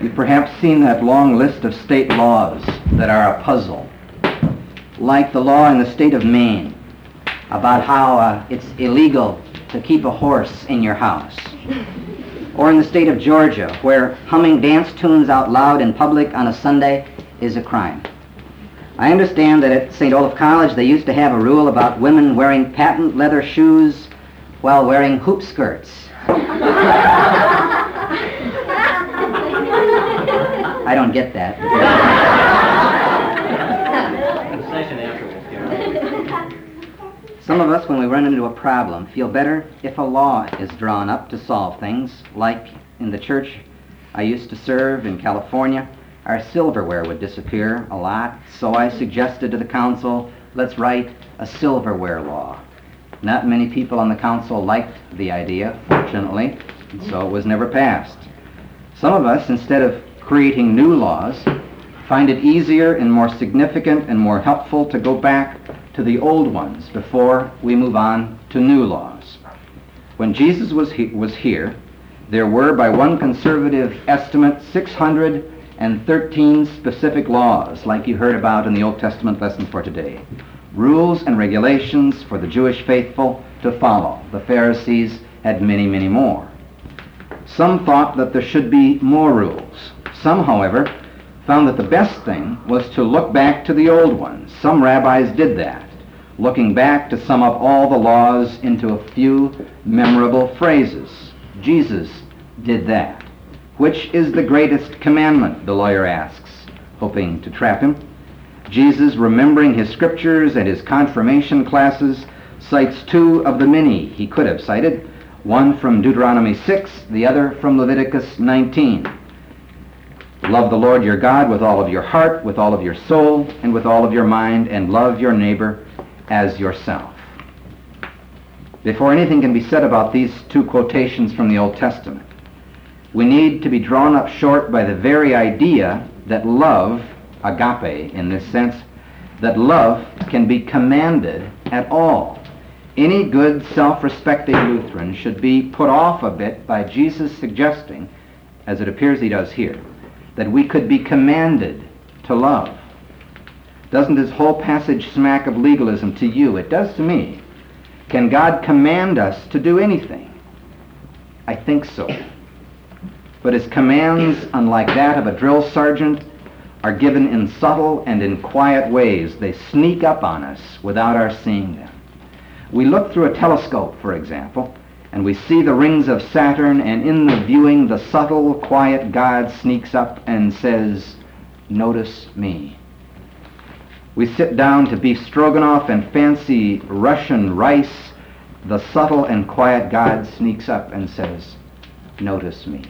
You've perhaps seen that long list of state laws that are a puzzle, like the law in the state of Maine about how it's illegal to keep a horse in your house, or in the state of Georgia, where humming dance tunes out loud in public on a Sunday is a crime. I understand that at St. Olaf College they used to have a rule about women wearing patent leather shoes while wearing hoop skirts. I don't get that. Some of us, when we run into a problem, feel better if a law is drawn up to solve things, like in the church I used to serve in California. Our silverware would disappear a lot, so I suggested to the council, let's write a silverware law. Not many people on the council liked the idea, fortunately, and so it was never passed. Some of us, instead of creating new laws, find it easier and more significant and more helpful to go back to the old ones before we move on to new laws. When Jesus was here, there were, by one conservative estimate, 613 specific laws, like you heard about in the Old Testament lesson for today. Rules and regulations for the Jewish faithful to follow. The Pharisees had many, many more. Some thought that there should be more rules. Some, however, found that the best thing was to look back to the old ones. Some rabbis did that, looking back to sum up all the laws into a few memorable phrases. Jesus did that. Which is the greatest commandment, the lawyer asks, hoping to trap him. Jesus, remembering his scriptures and his confirmation classes, cites two of the many he could have cited, one from Deuteronomy 6, the other from Leviticus 19. Love the Lord your God with all of your heart, with all of your soul, and with all of your mind, and love your neighbor as yourself. Before anything can be said about these two quotations from the Old Testament, we need to be drawn up short by the very idea that love, agape in this sense, that love can be commanded at all. Any good, self-respecting Lutheran should be put off a bit by Jesus suggesting, as it appears he does here, that we could be commanded to love. Doesn't this whole passage smack of legalism to you? It does to me. Can God command us to do anything? I think so. But his commands, unlike that of a drill sergeant, are given in subtle and in quiet ways. They sneak up on us without our seeing them. We look through a telescope, for example, and we see the rings of Saturn, and in the viewing, the subtle, quiet God sneaks up and says, "Notice me." We sit down to beef stroganoff and fancy Russian rice. The subtle and quiet God sneaks up and says, "Notice me."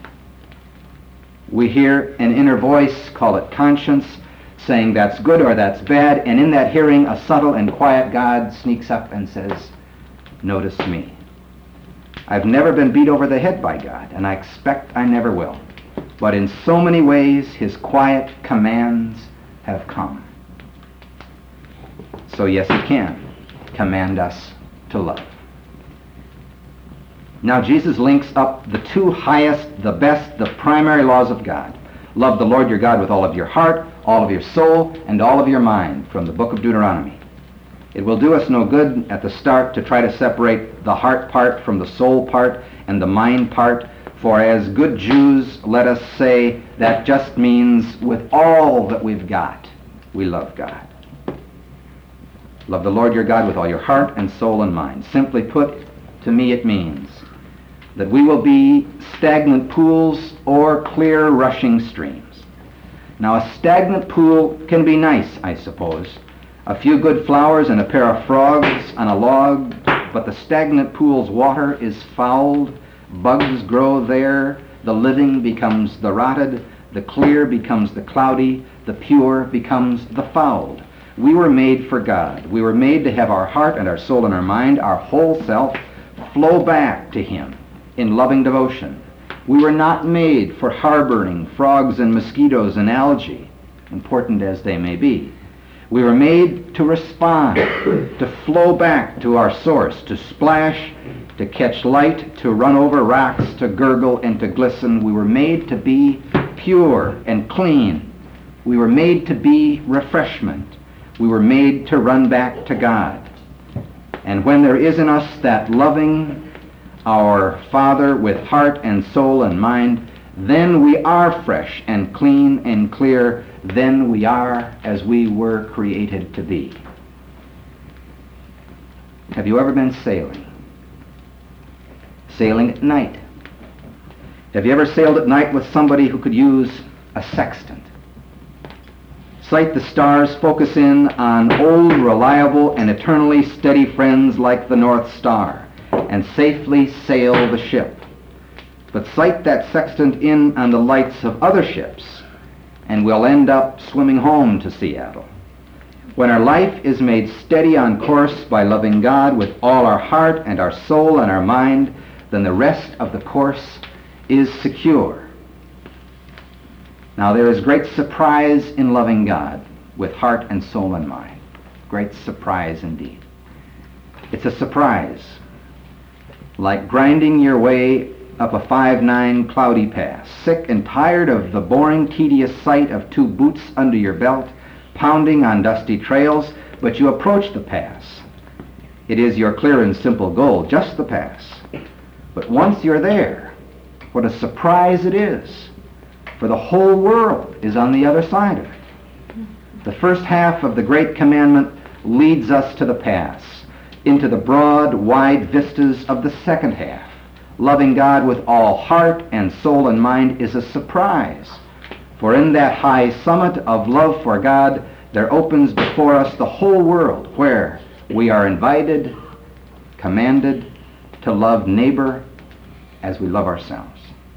We hear an inner voice, call it conscience, saying that's good or that's bad, and in that hearing, a subtle and quiet God sneaks up and says, "Notice me." I've never been beat over the head by God, and I expect I never will. But in so many ways, his quiet commands have come. So yes, he can command us to love. Now Jesus links up the two highest, the best, the primary laws of God. Love the Lord your God with all of your heart, all of your soul, and all of your mind, from the book of Deuteronomy. It will do us no good at the start to try to separate the heart part from the soul part and the mind part, for as good Jews, let us say that just means with all that we've got, we love God. Love the Lord your God with all your heart and soul and mind. Simply put, to me it means that we will be stagnant pools or clear rushing streams. Now a stagnant pool can be nice, I suppose. A few good flowers and a pair of frogs on a log, but the stagnant pool's water is fouled, bugs grow there, the living becomes the rotted, the clear becomes the cloudy, the pure becomes the fouled. We were made for God. We were made to have our heart and our soul and our mind, our whole self, flow back to him in loving devotion. We were not made for harboring frogs and mosquitoes and algae, important as they may be. We were made to respond, to flow back to our source, to splash, to catch light, to run over rocks, to gurgle, and to glisten. We were made to be pure and clean. We were made to be refreshment. We were made to run back to God. And when there is in us that loving our Father with heart and soul and mind, then we are fresh and clean and clear. Then we are as we were created to be. Have you ever been sailing? Sailing at night. Have you ever sailed at night with somebody who could use a sextant? Sight the stars, focus in on old, reliable, and eternally steady friends like the North Star, and safely sail the ship. But sight that sextant in on the lights of other ships, and we'll end up swimming home to Seattle. When our life is made steady on course by loving God with all our heart and our soul and our mind, then the rest of the course is secure. Now there is great surprise in loving God with heart and soul and mind. Great surprise indeed. It's a surprise, like grinding your way up a 5-9 cloudy pass, sick and tired of the boring, tedious sight of 2 boots under your belt, pounding on dusty trails, but you approach the pass. It is your clear and simple goal, just the pass. But once you're there, what a surprise it is, for the whole world is on the other side of it. The first half of the Great Commandment leads us to the pass, into the broad, wide vistas of the second half. Loving God with all heart and soul and mind is a surprise, for in that high summit of love for God, there opens before us the whole world, where we are invited, commanded to love neighbor as we love ourselves.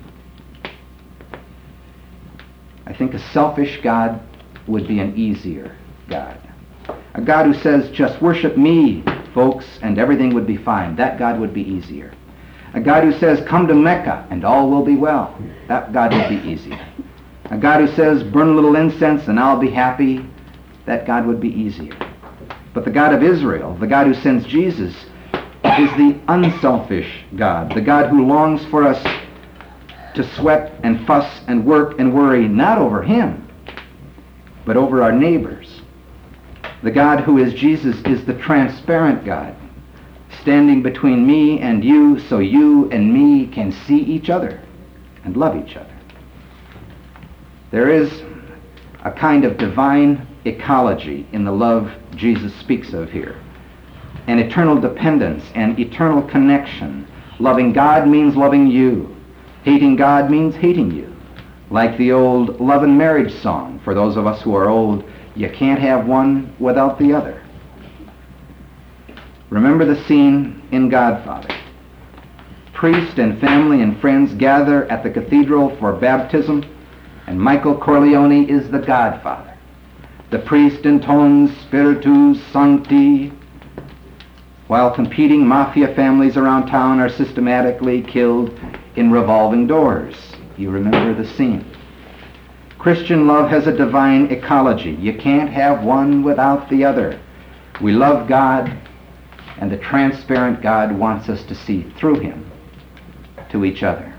I think a selfish God would be an easier God. A God who says, just worship me, folks, and everything would be fine. That God would be easier. A God who says, come to Mecca and all will be well. That God would be easier. A God who says, burn a little incense and I'll be happy. That God would be easier. But the God of Israel, the God who sends Jesus, is the unselfish God, the God who longs for us to sweat and fuss and work and worry, not over him, but over our neighbors. The God who is Jesus is the transparent God, standing between me and you so you and me can see each other and love each other. There is a kind of divine ecology in the love Jesus speaks of here. An eternal dependence and eternal connection. Loving God means loving you. Hating God means hating you. Like the old love and marriage song, for those of us who are old, you can't have one without the other. Remember the scene in Godfather. Priest and family and friends gather at the cathedral for baptism, and Michael Corleone is the godfather. The priest intones Spiritus Sancti, while competing mafia families around town are systematically killed in revolving doors. You remember the scene. Christian love has a divine ecology. You can't have one without the other. We love God, and the transparent God wants us to see through him to each other.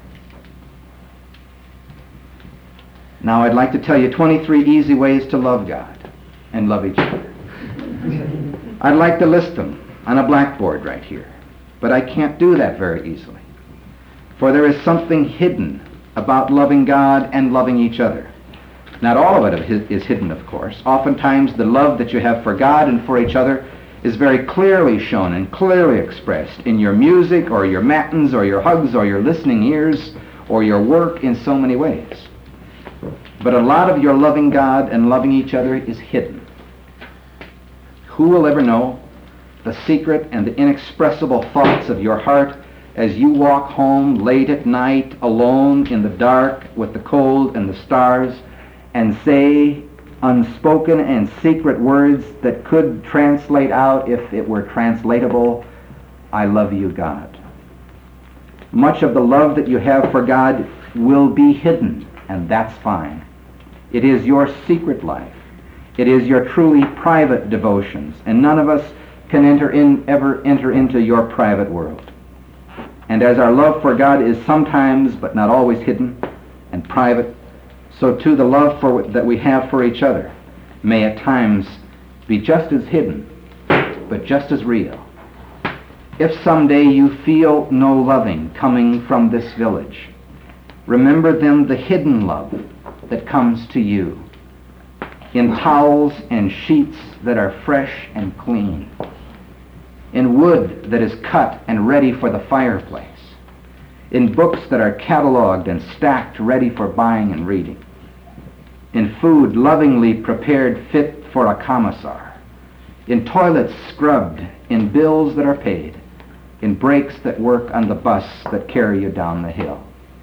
Now I'd like to tell you 23 easy ways to love God and love each other. I'd like to list them on a blackboard right here, but I can't do that very easily. For there is something hidden about loving God and loving each other. Not all of it is hidden, of course. Oftentimes the love that you have for God and for each other is very clearly shown and clearly expressed in your music or your matins or your hugs or your listening ears or your work in so many ways. But a lot of your loving God and loving each other is hidden. Who will ever know the secret and the inexpressible thoughts of your heart as you walk home late at night, alone in the dark with the cold and the stars, and say unspoken and secret words that could translate out, if it were translatable, I love you, God. Much of the love that you have for God will be hidden, and that's fine. It is your secret life. It is your truly private devotions, and none of us can ever enter into your private world. And as our love for God is sometimes, but not always, hidden and private, so too the love that we have for each other may at times be just as hidden, but just as real. If someday you feel no loving coming from this village, remember then the hidden love that comes to you in towels and sheets that are fresh and clean, in wood that is cut and ready for the fireplace, in books that are cataloged and stacked ready for buying and reading, in food lovingly prepared fit for a commissar, in toilets scrubbed, in bills that are paid, in brakes that work on the bus that carry you down the hill.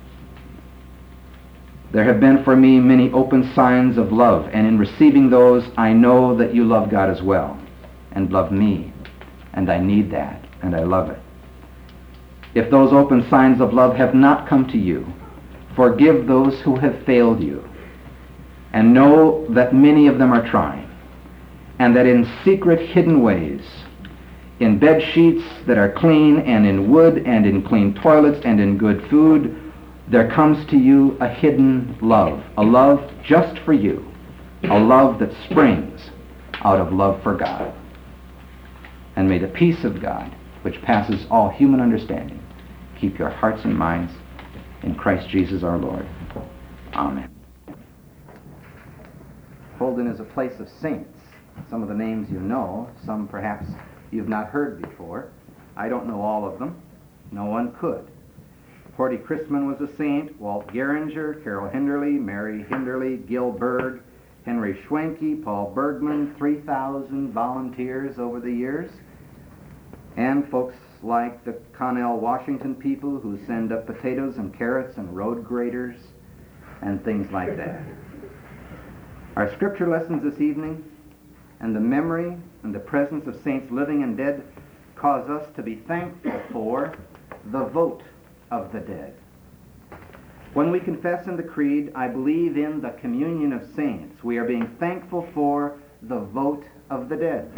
There have been for me many open signs of love, and in receiving those, I know that you love God as well, and love me, and I need that, and I love it. If those open signs of love have not come to you, forgive those who have failed you, and know that many of them are trying, and that in secret hidden ways, in bed sheets that are clean, and in wood, and in clean toilets, and in good food, there comes to you a hidden love, a love just for you, a love that springs out of love for God. And may the peace of God, which passes all human understanding, keep your hearts and minds in Christ Jesus our Lord. Amen. Holden is a place of saints. Some of the names you know, some perhaps you've not heard before. I don't know all of them. No one could. Horty Christman was a saint, Walt Geringer, Carol Hinderly, Mary Hinderly, Gil Berg, Henry Schwenke, Paul Bergman, 3,000 volunteers over the years, and folks like the Connell, Washington people who send up potatoes and carrots and road graders and things like that. Our scripture lessons this evening and the memory and the presence of saints living and dead cause us to be thankful for the vote of the dead. When we confess in the Creed, I believe in the communion of saints, we are being thankful for the vote of the dead.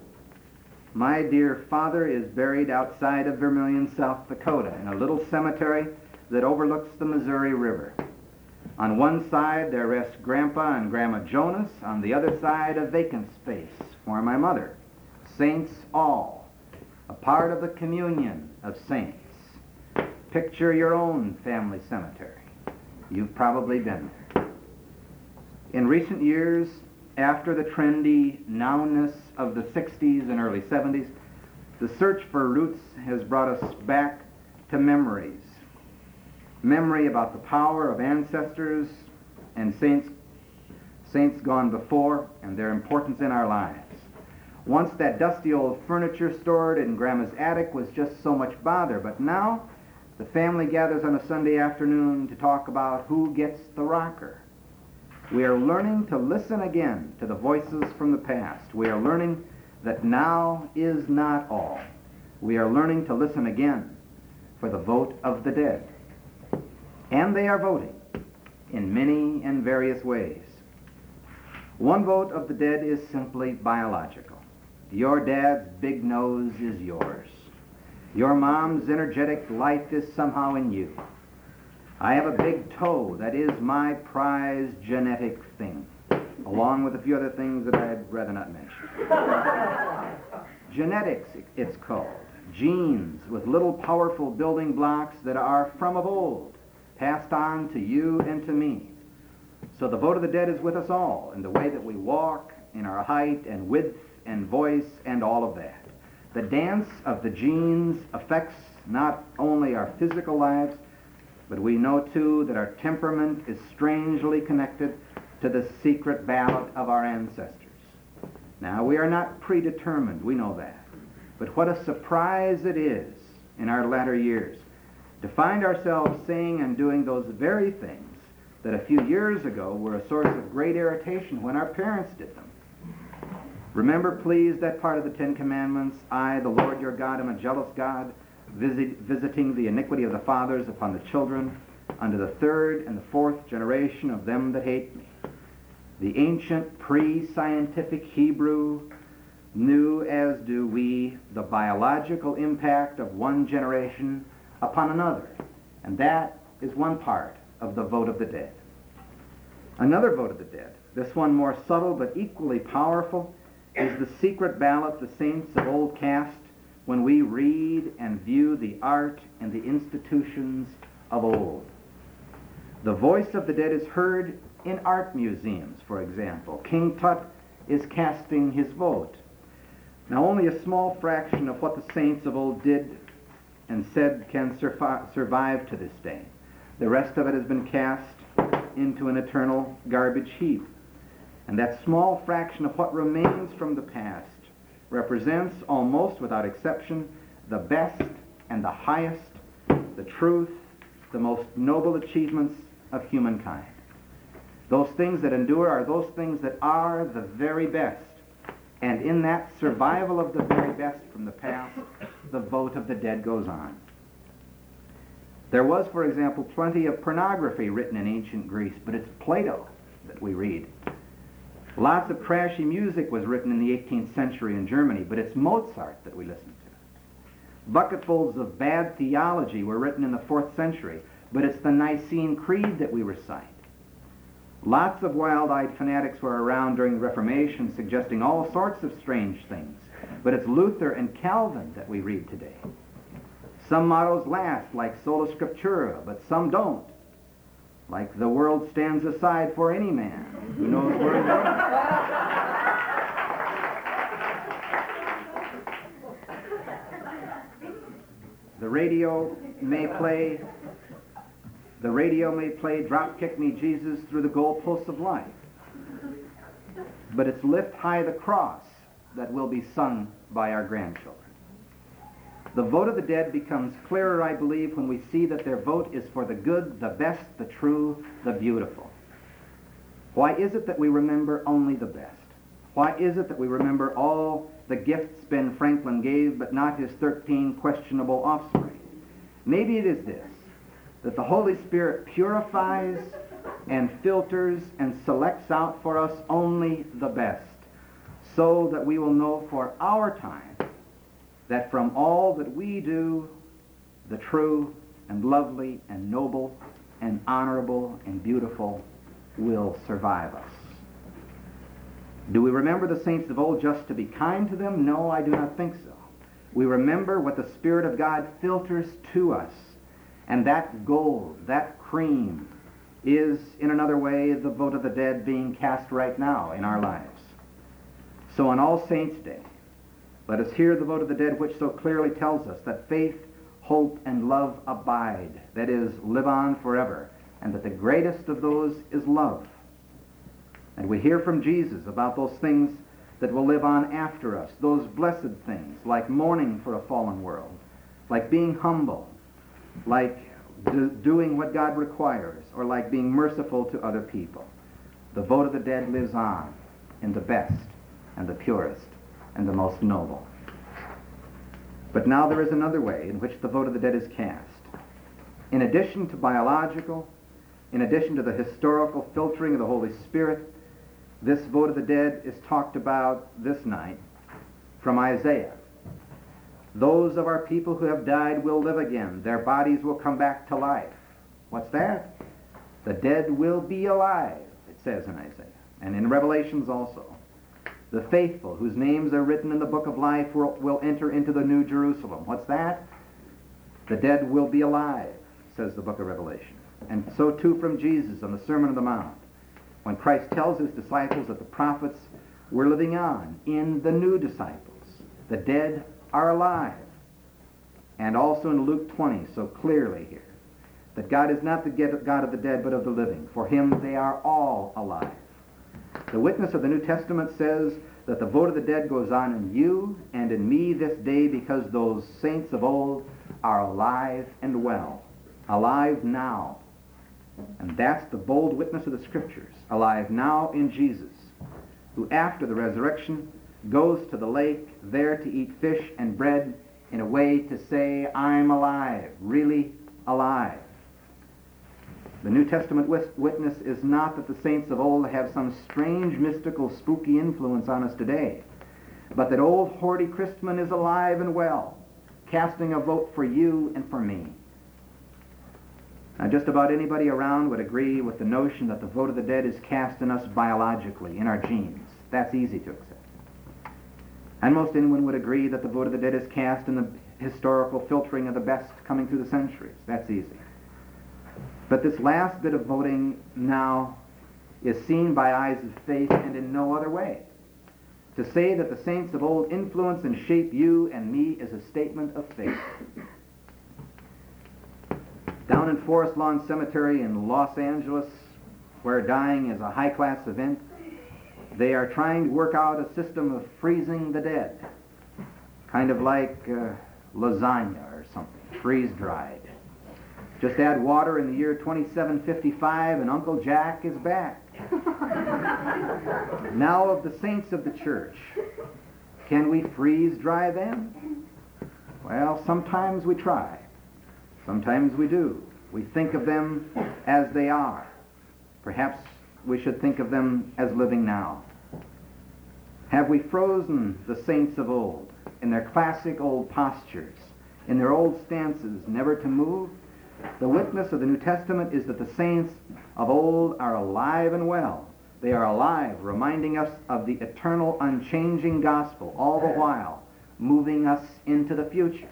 My dear father is buried outside of Vermilion, South Dakota, in a little cemetery that overlooks the Missouri River. On one side there rests Grandpa and Grandma Jonas, on the other side a vacant space for my mother. Saints all, a part of the communion of saints. Picture your own family cemetery. You've probably been there. In recent years, after the trendy nowness of the 60s and early 70s, the search for roots has brought us back to memories. Memory about the power of ancestors and saints gone before and their importance in our lives. Once that dusty old furniture stored in Grandma's attic was just so much bother, but now the family gathers on a Sunday afternoon to talk about who gets the rocker. We are learning to listen again to the voices from the past. We are learning that now is not all. We are learning to listen again for the vote of the dead. And they are voting in many and various ways. One vote of the dead is simply biological. Your dad's big nose is yours. Your mom's energetic life is somehow in you. I have a big toe that is my prized genetic thing, along with a few other things that I'd rather not mention. Genetics, it's called. Genes with little powerful building blocks that are from of old, passed on to you and to me. So the vote of the dead is with us all in the way that we walk, in our height and width and voice and all of that. The dance of the genes affects not only our physical lives, but we know too that our temperament is strangely connected to the secret ballot of our ancestors. Now, we are not predetermined, we know that. But what a surprise it is in our latter years to find ourselves saying and doing those very things that a few years ago were a source of great irritation when our parents did them. Remember, please, that part of the Ten Commandments, I, the Lord your God, am a jealous God, visiting the iniquity of the fathers upon the children, unto the third and the fourth generation of them that hate me. The ancient pre-scientific Hebrew knew, as do we, the biological impact of one generation upon another, and that is one part of the vote of the dead. Another vote of the dead, this one more subtle but equally powerful, is the secret ballot the saints of old cast when we read and view the art and the institutions of old. The voice of the dead is heard in art museums, for example. King Tut is casting his vote. Now, only a small fraction of what the saints of old did and said can survive to this day. The rest of it has been cast into an eternal garbage heap. And that small fraction of what remains from the past represents, almost without exception, the best and the highest, the truth, the most noble achievements of humankind. Those things that endure are those things that are the very best. And in that survival of the very best from the past, the vote of the dead goes on. There was, for example, plenty of pornography written in ancient Greece, but it's Plato that we read. Lots of trashy music was written in the 18th century in Germany, but it's Mozart that we listen to. Bucketfuls of bad theology were written in the 4th century, but it's the Nicene Creed that we recite. Lots of wild-eyed fanatics were around during the Reformation suggesting all sorts of strange things, but it's Luther and Calvin that we read today. Some mottos last, like Sola Scriptura, but some don't. Like the world stands aside for any man who knows where he's going. The radio may play Drop Kick Me Jesus through the goalposts of life. But it's Lift High the Cross that will be sung by our grandchildren. The vote of the dead becomes clearer, I believe, when we see that their vote is for the good, the best, the true, the beautiful. Why is it that we remember only the best? Why is it that we remember all the gifts Ben Franklin gave, but not his 13 questionable offspring? Maybe it is this, that the Holy Spirit purifies and filters and selects out for us only the best, so that we will know for our time that from all that we do, the true and lovely and noble and honorable and beautiful will survive us. Do we remember the saints of old just to be kind to them? No, I do not think so. We remember what the Spirit of God filters to us, and that gold, that cream, is, in another way, the vote of the dead being cast right now in our lives. So on All Saints' Day, let us hear the vote of the dead, which so clearly tells us that faith, hope, and love abide, that is, live on forever, and that the greatest of those is love. And we hear from Jesus about those things that will live on after us, those blessed things, like mourning for a fallen world, like being humble, like doing what God requires, or like being merciful to other people. The vote of the dead lives on in the best and the purest and the most noble. But now there is another way in which the vote of the dead is cast. In addition to biological, in addition to the historical filtering of the Holy Spirit, this vote of the dead is talked about this night from Isaiah. Those of our people who have died will live again. Their bodies will come back to life. What's that? The dead will be alive, it says in Isaiah, and in Revelations also. The faithful, whose names are written in the book of life, will enter into the New Jerusalem. What's that? The dead will be alive, says the book of Revelation. And so too from Jesus on the Sermon on the Mount, when Christ tells his disciples that the prophets were living on in the new disciples. The dead are alive. And also in Luke 20, so clearly here, that God is not the God of the dead, but of the living. For him they are all alive. The witness of the New Testament says that the vote of the dead goes on in you and in me this day because those saints of old are alive and well, alive now. And that's the bold witness of the Scriptures, alive now in Jesus, who after the resurrection goes to the lake there to eat fish and bread in a way to say, I'm alive, really alive. The New Testament witness is not that the saints of old have some strange, mystical, spooky influence on us today, but that old Horty Christman is alive and well, casting a vote for you and for me. Now, just about anybody around would agree with the notion that the vote of the dead is cast in us biologically, in our genes. That's easy to accept. And most anyone would agree that the vote of the dead is cast in the historical filtering of the best coming through the centuries. That's easy. But this last bit of voting now is seen by eyes of faith and in no other way. To say that the saints of old influence and shape you and me is a statement of faith. Down in Forest Lawn Cemetery in Los Angeles, where dying is a high-class event, they are trying to work out a system of freezing the dead, kind of like lasagna or something, freeze-dried. Just add water in the year 2755 and Uncle Jack is back. Now of the saints of the church, can we freeze-dry them? Well, sometimes we try. Sometimes we do. We think of them as they are. Perhaps we should think of them as living now. Have we frozen the saints of old in their classic old postures, in their old stances, never to move? The witness of the New Testament is that the saints of old are alive and well. They are alive, reminding us of the eternal, unchanging gospel, all the while moving us into the future.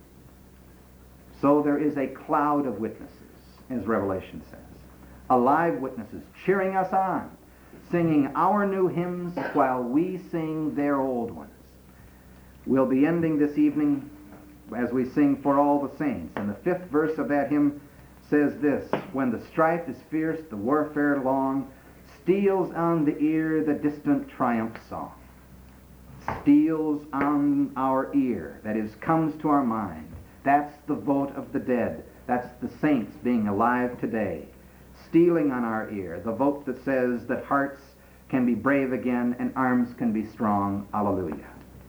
So there is a cloud of witnesses, as Revelation says. Alive witnesses cheering us on, singing our new hymns while we sing their old ones. We'll be ending this evening as we sing For All the Saints. And the 5th verse of that hymn says this: when the strife is fierce, the warfare long, steals on the ear the distant triumph song. Steals on our ear, that is, comes to our mind. That's the vote of the dead. That's the saints being alive today. Stealing on our ear, the vote that says that hearts can be brave again and arms can be strong. Alleluia.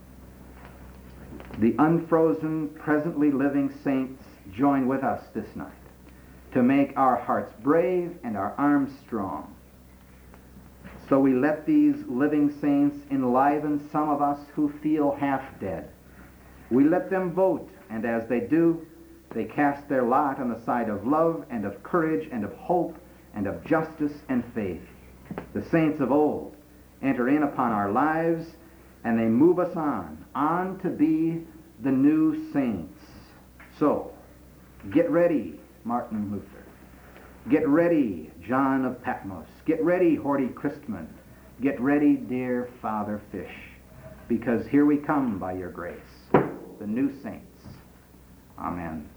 The unfrozen, presently living saints join with us this night to make our hearts brave and our arms strong. So we let these living saints enliven some of us who feel half dead. We let them vote, and as they do, they cast their lot on the side of love and of courage and of hope and of justice and faith. The saints of old enter in upon our lives, and they move us on to be the new saints. So, get ready, Martin Luther. Get ready, John of Patmos. Get ready, Horty Christman. Get ready, dear Father Fish, because here we come by your grace, the new saints. Amen.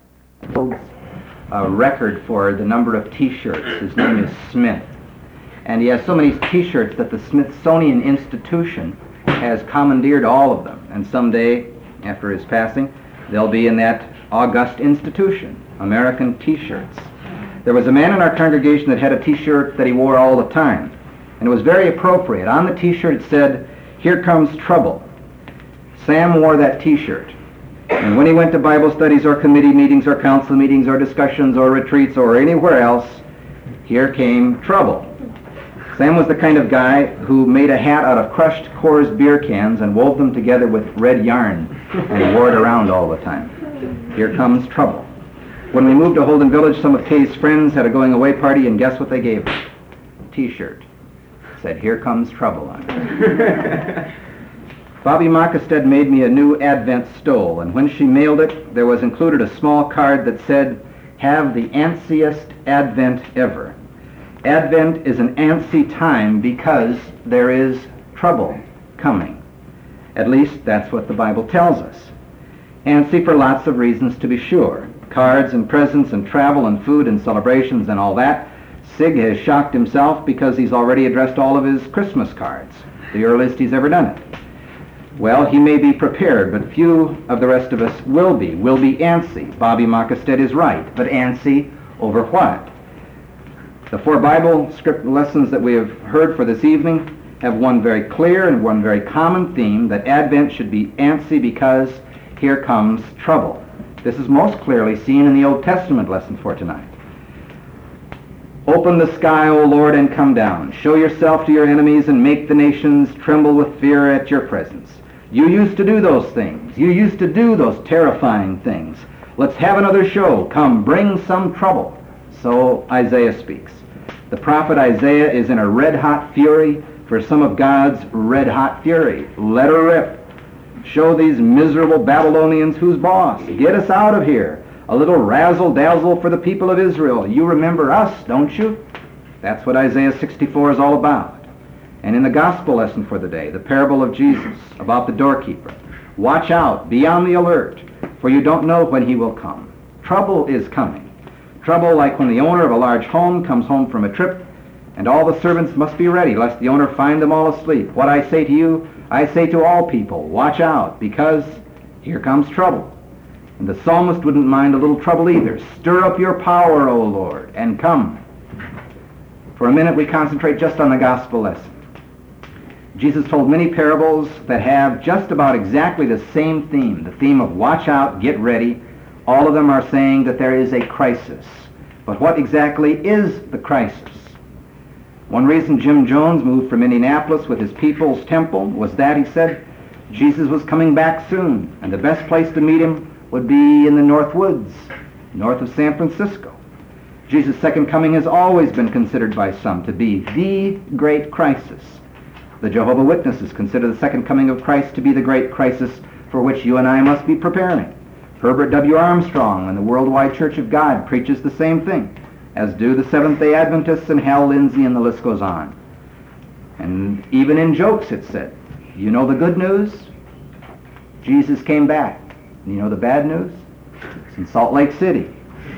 A record for the number of T-shirts. His name is Smith. And he has so many T-shirts that the Smithsonian Institution has commandeered all of them. And someday, after his passing, they'll be in that august institution, American T-shirts. There was a man in our congregation that had a T-shirt that he wore all the time. And it was very appropriate. On the T-shirt it said, "Here comes trouble." Sam wore that T-shirt. And when he went to Bible studies or committee meetings or council meetings or discussions or retreats or anywhere else, here came trouble. Sam was the kind of guy who made a hat out of crushed Coors beer cans and wove them together with red yarn and wore it around all the time. Here comes trouble. When we moved to Holden Village, some of Kay's friends had a going-away party, and guess what they gave us? T-shirt. Said, "Here comes trouble" on it. Bobby Mockestead made me a new Advent stole, and when she mailed it, there was included a small card that said, "Have the antsiest Advent ever." Advent is an antsy time because there is trouble coming. At least that's what the Bible tells us. Antsy for lots of reasons, to be sure. Cards and presents and travel and food and celebrations and all that. Sig has shocked himself because he's already addressed all of his Christmas cards, the earliest he's ever done it. Well, he may be prepared, but few of the rest of us will be. We'll be antsy. Bobby Mockestead is right, but antsy over what? The 4 Bible script lessons that we have heard for this evening have one very clear and one very common theme, that Advent should be antsy because here comes trouble. This is most clearly seen in the Old Testament lesson for tonight. "Open the sky, O Lord, and come down. Show yourself to your enemies and make the nations tremble with fear at your presence." You used to do those things. You used to do those terrifying things. Let's have another show. Come, bring some trouble. So Isaiah speaks. The prophet Isaiah is in a red-hot fury for some of God's red-hot fury. Let her rip. Show these miserable Babylonians who's boss. Get us out of here. A little razzle-dazzle for the people of Israel. You remember us, don't you? That's what Isaiah 64 is all about. And in the gospel lesson for the day, the parable of Jesus about the doorkeeper. Watch out, be on the alert, for you don't know when he will come. Trouble is coming. Trouble like when the owner of a large home comes home from a trip, and all the servants must be ready, lest the owner find them all asleep. What I say to you, I say to all people, watch out, because here comes trouble. And the psalmist wouldn't mind a little trouble either. Stir up your power, O Lord, and come. For a minute we concentrate just on the gospel lesson. Jesus told many parables that have just about exactly the same theme, the theme of watch out, get ready. All of them are saying that there is a crisis. But what exactly is the crisis? One reason Jim Jones moved from Indianapolis with his People's Temple was that, he said, Jesus was coming back soon, and the best place to meet him would be in the North Woods, north of San Francisco. Jesus' second coming has always been considered by some to be the great crisis. The Jehovah's Witnesses consider the second coming of Christ to be the great crisis for which you and I must be preparing. Herbert W. Armstrong and the Worldwide Church of God preaches the same thing, as do the Seventh-day Adventists and Hal Lindsey, and the list goes on. And even in jokes it said, you know the good news? Jesus came back. And you know the bad news? It's in Salt Lake City.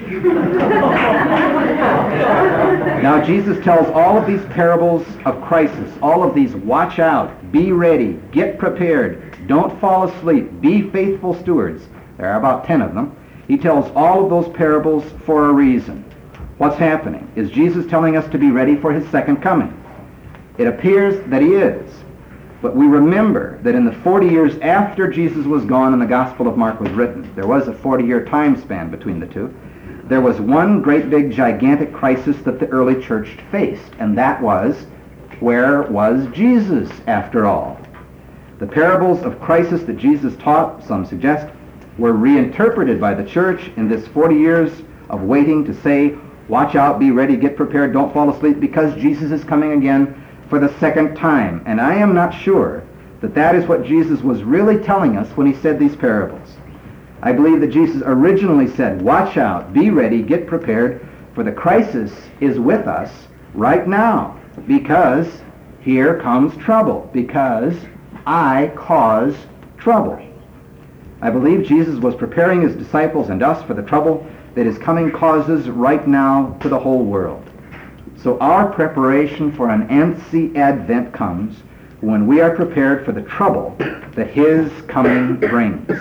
Now Jesus tells all of these parables of crisis, all of these watch out, be ready, get prepared, don't fall asleep, be faithful stewards. There are about 10 of them. He tells all of those parables for a reason. What's happening? Is Jesus telling us to be ready for his second coming? It appears that he is. But we remember that in the 40 years after Jesus was gone and the Gospel of Mark was written, there was a 40-year time span between the two, there was one great big gigantic crisis that the early church faced, and that was, where was Jesus after all? The parables of crisis that Jesus taught, some suggest, were reinterpreted by the church in this 40 years of waiting to say, watch out, be ready, get prepared, don't fall asleep, because Jesus is coming again for the second time. And I am not sure that that is what Jesus was really telling us when he said these parables. I believe that Jesus originally said, watch out, be ready, get prepared, for the crisis is with us right now, because here comes trouble, because I cause trouble. I believe Jesus was preparing his disciples and us for the trouble that his coming causes right now to the whole world. So our preparation for an antsy advent comes when we are prepared for the trouble that his coming brings.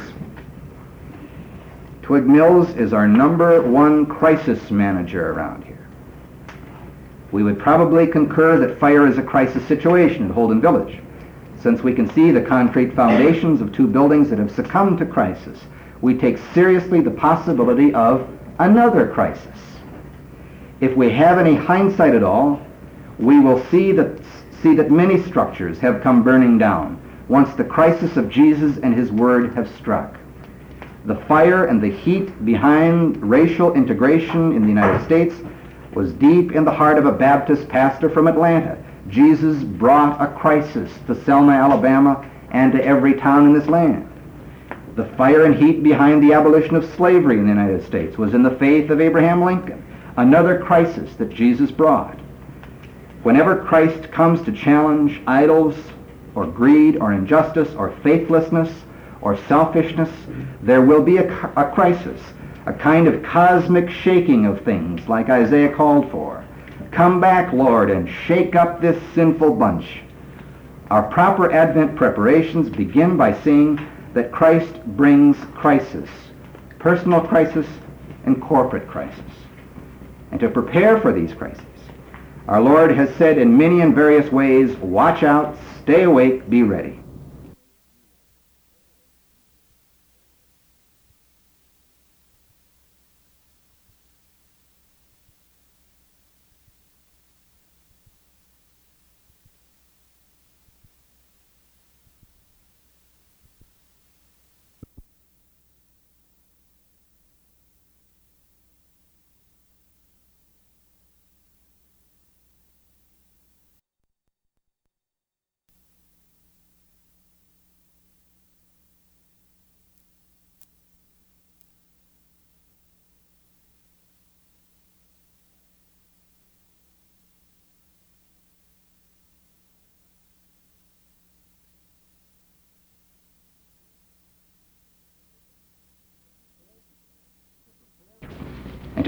Twig Mills is our #1 crisis manager around here. We would probably concur that fire is a crisis situation at Holden Village, since we can see the concrete foundations of 2 buildings that have succumbed to crisis. We take seriously the possibility of another crisis. If we have any hindsight at all, we will see that many structures have come burning down once the crisis of Jesus and his word have struck. The fire and the heat behind racial integration in the United States was deep in the heart of a Baptist pastor from Atlanta. Jesus brought a crisis to Selma, Alabama, and to every town in this land. The fire and heat behind the abolition of slavery in the United States was in the faith of Abraham Lincoln, another crisis that Jesus brought. Whenever Christ comes to challenge idols or greed or injustice or faithlessness or selfishness, there will be a crisis, a kind of cosmic shaking of things like Isaiah called for. Come back, Lord, and shake up this sinful bunch. Our proper Advent preparations begin by seeing that Christ brings crisis, personal crisis and corporate crisis. And to prepare for these crises, our Lord has said in many and various ways, watch out, stay awake, be ready.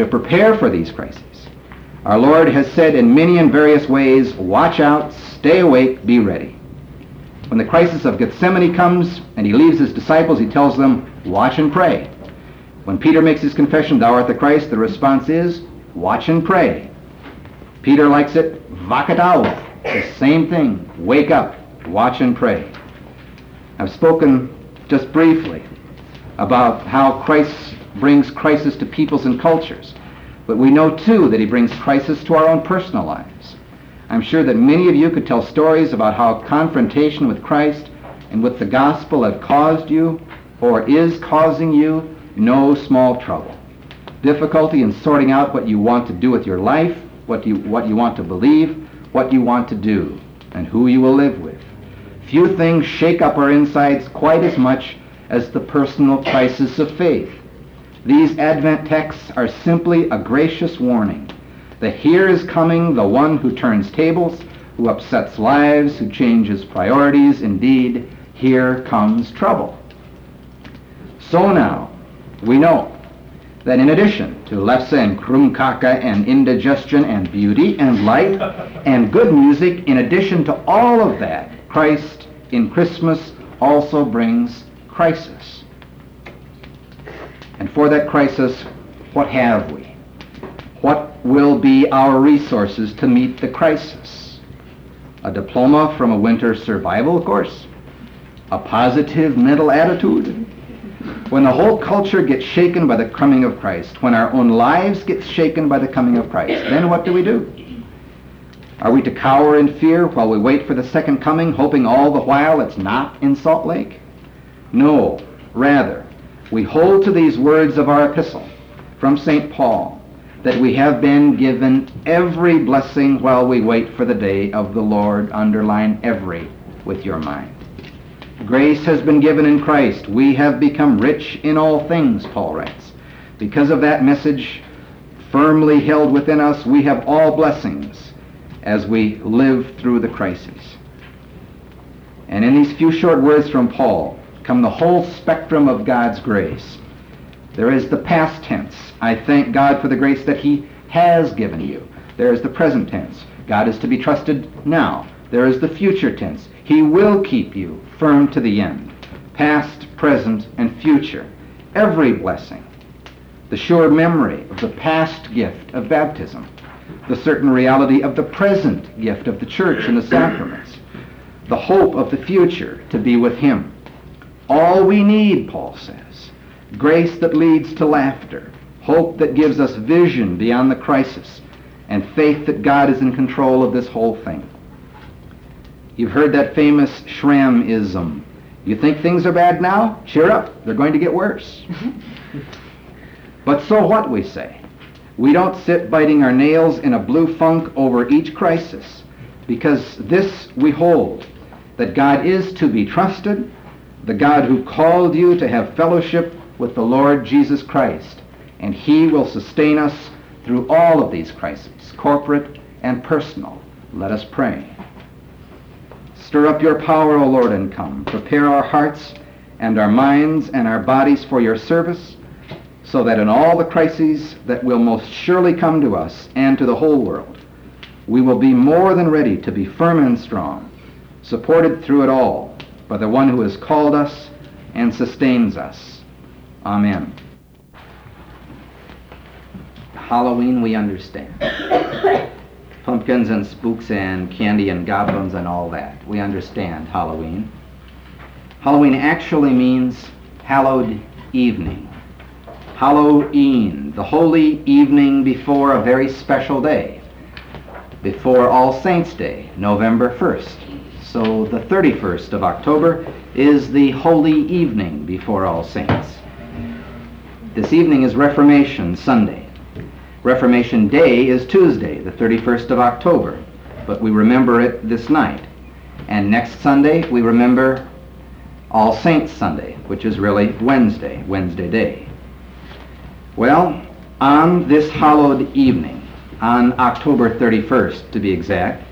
to prepare for these crises. Our Lord has said in many and various ways, watch out, stay awake, be ready. When the crisis of Gethsemane comes and he leaves his disciples, he tells them, watch and pray. When Peter makes his confession, thou art the Christ, the response is, watch and pray. Peter likes it, vakatao, the same thing, wake up, watch and pray. I've spoken just briefly about how Christ brings crisis to peoples and cultures, but we know too that he brings crisis to our own personal lives. I'm sure that many of you could tell stories about how confrontation with Christ and with the gospel have caused you or is causing you no small trouble. Difficulty in sorting out what you want to do with your life, what you want to believe, what you want to do, and who you will live with. Few things shake up our insides quite as much as the personal crisis of faith. These Advent texts are simply a gracious warning that here is coming the one who turns tables, who upsets lives, who changes priorities. Indeed, here comes trouble. So now, we know that in addition to lefse and krumkaka and indigestion and beauty and light and good music, in addition to all of that, Christ in Christmas also brings crisis. And for that crisis, what have we? What will be our resources to meet the crisis? A diploma from a winter survival course? A positive mental attitude? When the whole culture gets shaken by the coming of Christ, when our own lives get shaken by the coming of Christ, then what do? Are we to cower in fear while we wait for the second coming, hoping all the while it's not in Salt Lake? No, rather, we hold to these words of our epistle from St. Paul, that we have been given every blessing while we wait for the day of the Lord. Underline every with your mind. Grace has been given in Christ. We have become rich in all things, Paul writes. Because of that message firmly held within us, we have all blessings as we live through the crisis. And in these few short words from Paul come the whole spectrum of God's grace. There is the past tense. I thank God for the grace that he has given you. There is the present tense. God is to be trusted now. There is the future tense. He will keep you firm to the end. Past, present, and future. Every blessing. The sure memory of the past gift of baptism. The certain reality of the present gift of the church and the sacraments. The hope of the future to be with him. All we need, Paul says. Grace that leads to laughter. Hope that gives us vision beyond the crisis. And faith that God is in control of this whole thing. You've heard that famous Schramm-ism. You think things are bad now? Cheer up. They're going to get worse. But so what, we say? We don't sit biting our nails in a blue funk over each crisis, because this we hold, that God is to be trusted, the God who called you to have fellowship with the Lord Jesus Christ, and he will sustain us through all of these crises, corporate and personal. Let us pray. Stir up your power, O Lord, and come. Prepare our hearts and our minds and our bodies for your service, so that in all the crises that will most surely come to us and to the whole world, we will be more than ready to be firm and strong, supported through it all by the one who has called us and sustains us. Amen. Halloween we understand. Pumpkins and spooks and candy and goblins and all that. We understand Halloween. Halloween actually means hallowed evening. Halloween, the holy evening before a very special day, before All Saints' Day, November 1st. So the 31st of October is the holy evening before All Saints. This evening is Reformation Sunday. Reformation Day is Tuesday, the 31st of October, but we remember it this night. And next Sunday we remember All Saints Sunday, which is really Wednesday Day. Well, on this hallowed evening, on October 31st to be exact,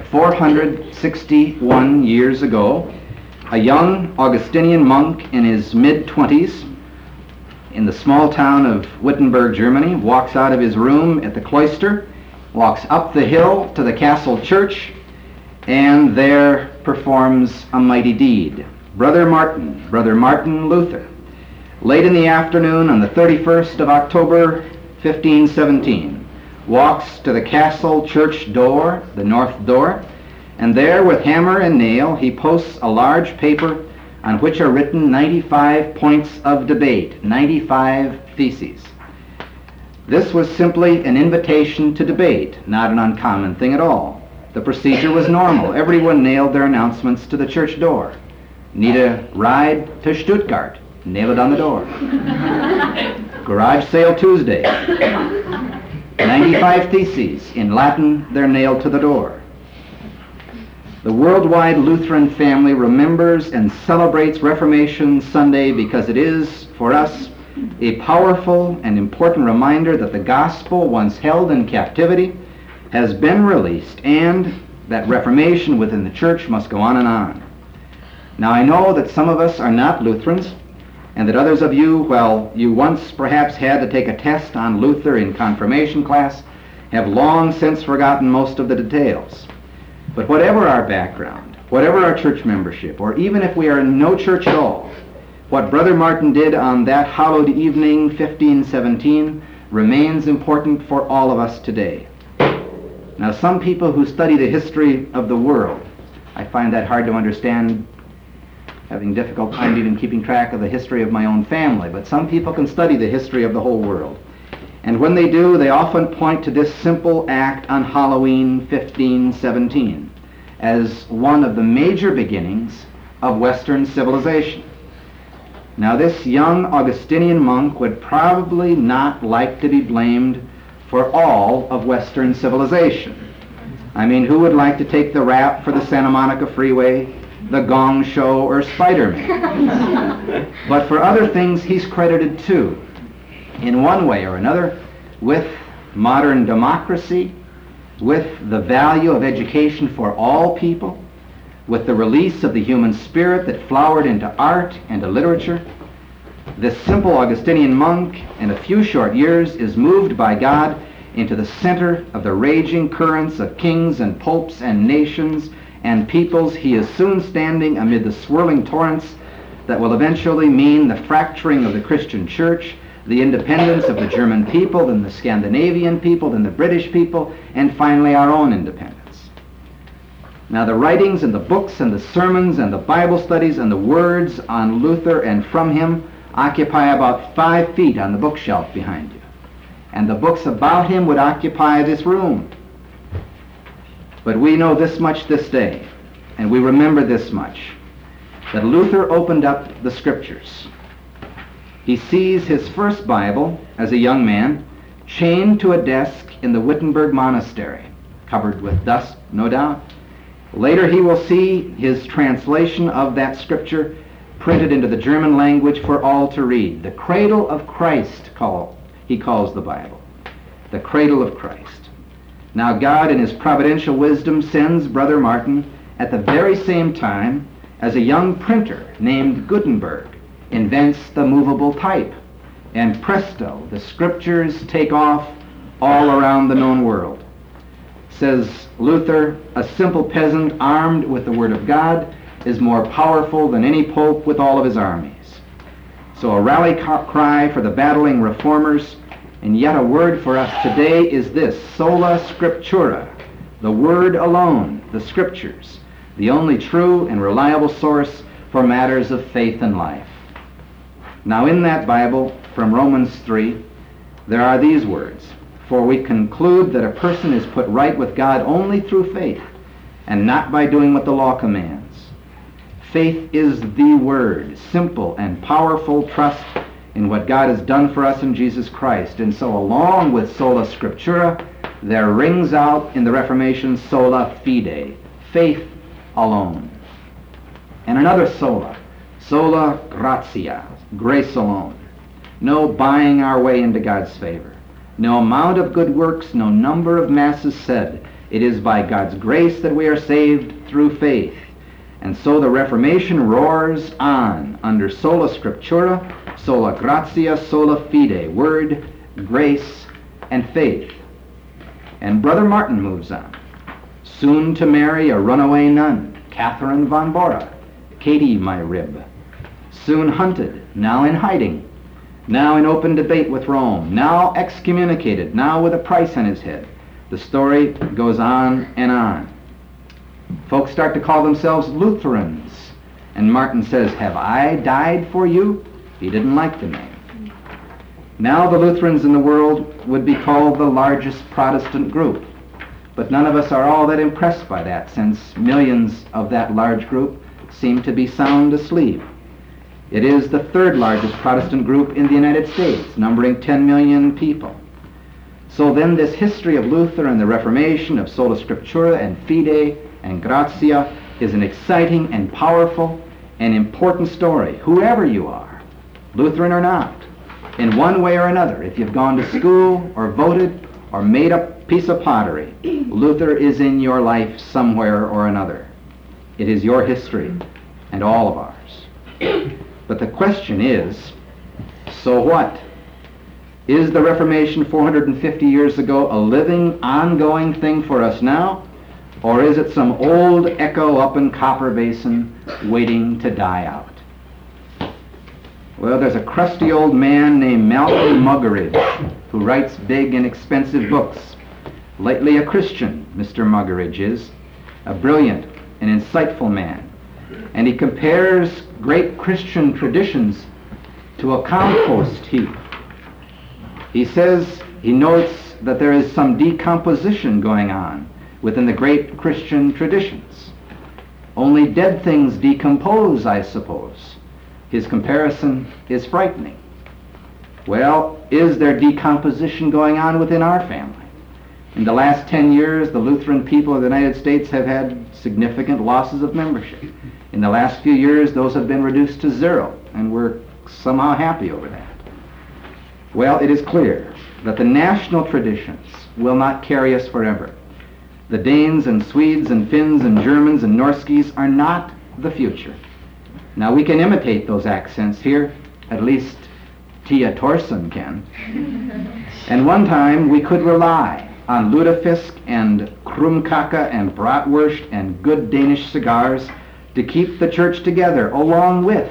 461 years ago, a young Augustinian monk in his mid-20s in the small town of Wittenberg, Germany, walks out of his room at the cloister, walks up the hill to the castle church, and there performs a mighty deed. Brother Martin Luther, late in the afternoon on the 31st of October, 1517, walks to the castle church door, the north door, and there with hammer and nail he posts a large paper on which are written 95 points of debate, 95 theses. This was simply an invitation to debate, not an uncommon thing at all. The procedure was normal. Everyone nailed their announcements to the church door. Need a ride to Stuttgart? Nail it on the door. Garage sale Tuesday. 95 theses in Latin, they're nailed to the door. The worldwide Lutheran family remembers and celebrates Reformation Sunday because it is, for us, a powerful and important reminder that the gospel, once held in captivity, has been released, and that Reformation within the church must go on and on. Now, I know that some of us are not Lutherans, and that others of you, well, you once perhaps had to take a test on Luther in confirmation class, have long since forgotten most of the details. But whatever our background, whatever our church membership, or even if we are in no church at all, what Brother Martin did on that hallowed evening, 1517, remains important for all of us today. Now, some people who study the history of the world, I find that hard to understand, having difficult time even keeping track of the history of my own family, but some people can study the history of the whole world. And when they do, they often point to this simple act on Halloween 1517 as one of the major beginnings of Western civilization. Now, this young Augustinian monk would probably not like to be blamed for all of Western civilization. I mean, who would like to take the rap for the Santa Monica Freeway, the Gong Show, or Spider-Man? But for other things, he's credited too, in one way or another, with modern democracy, with the value of education for all people, with the release of the human spirit that flowered into art and to literature. This simple Augustinian monk, in a few short years, is moved by God into the center of the raging currents of kings and popes and nations and peoples. He is soon standing amid the swirling torrents that will eventually mean the fracturing of the Christian church, the independence of the German people, then the Scandinavian people, then the British people, and finally our own independence. Now, the writings and the books and the sermons and the Bible studies and the words on Luther and from him occupy about 5 feet on the bookshelf behind you. And the books about him would occupy this room. But we know this much this day, and we remember this much, that Luther opened up the Scriptures. He sees his first Bible as a young man chained to a desk in the Wittenberg Monastery, covered with dust, no doubt. Later he will see his translation of that Scripture printed into the German language for all to read. The cradle of Christ, he calls the Bible. The cradle of Christ. Now, God in his providential wisdom sends Brother Martin at the very same time as a young printer named Gutenberg invents the movable type. And presto, the Scriptures take off all around the known world. Says Luther, a simple peasant armed with the Word of God is more powerful than any pope with all of his armies. So a rally cry for the battling reformers, and yet a word for us today is this: sola scriptura, the Word alone, the Scriptures, the only true and reliable source for matters of faith and life. Now, in that Bible, from Romans 3, there are these words: for we conclude that a person is put right with God only through faith, and not by doing what the law commands. Faith is the word, simple and powerful trust in what God has done for us in Jesus Christ. And so along with sola scriptura, there rings out in the Reformation sola fide, faith alone. And another sola gratia, grace alone. No buying our way into God's favor. No amount of good works, no number of masses said. It is by God's grace that we are saved through faith. And so the Reformation roars on under sola scriptura, Sola gratia, sola fide, word, grace, and faith. And Brother Martin moves on. Soon to marry a runaway nun, Catherine von Bora, Katie my rib. Soon hunted, now in hiding, now in open debate with Rome, now excommunicated, now with a price on his head. The story goes on and on. Folks start to call themselves Lutherans. And Martin says, have I died for you? He didn't like the name. Now the Lutherans in the world would be called the largest Protestant group. But none of us are all that impressed by that, since millions of that large group seem to be sound asleep. It is the third largest Protestant group in the United States, numbering 10 million people. So then this history of Luther and the Reformation, of sola scriptura and fide and gratia, is an exciting and powerful and important story, whoever you are, Lutheran or not, in one way or another. If you've gone to school or voted or made a piece of pottery, Luther is in your life somewhere or another. It is your history and all of ours. But the question is, so what? Is the Reformation 450 years ago a living, ongoing thing for us now? Or is it some old echo up in Copper Basin waiting to die out? Well, there's a crusty old man named Malcolm Muggeridge who writes big and expensive books. Lately a Christian, Mr. Muggeridge is, a brilliant and insightful man. And he compares great Christian traditions to a compost heap. He says he notes that there is some decomposition going on within the great Christian traditions. Only dead things decompose, I suppose. His comparison is frightening. Well, is there decomposition going on within our family? In the last 10 years, the Lutheran people of the United States have had significant losses of membership. In the last few years, those have been reduced to zero, and we're somehow happy over that. Well, it is clear that the national traditions will not carry us forever. The Danes and Swedes and Finns and Germans and Norskis are not the future. Now we can imitate those accents here, at least Tia Torsen can. And one time we could rely on lutefisk and krumkake and bratwurst and good Danish cigars to keep the church together, along with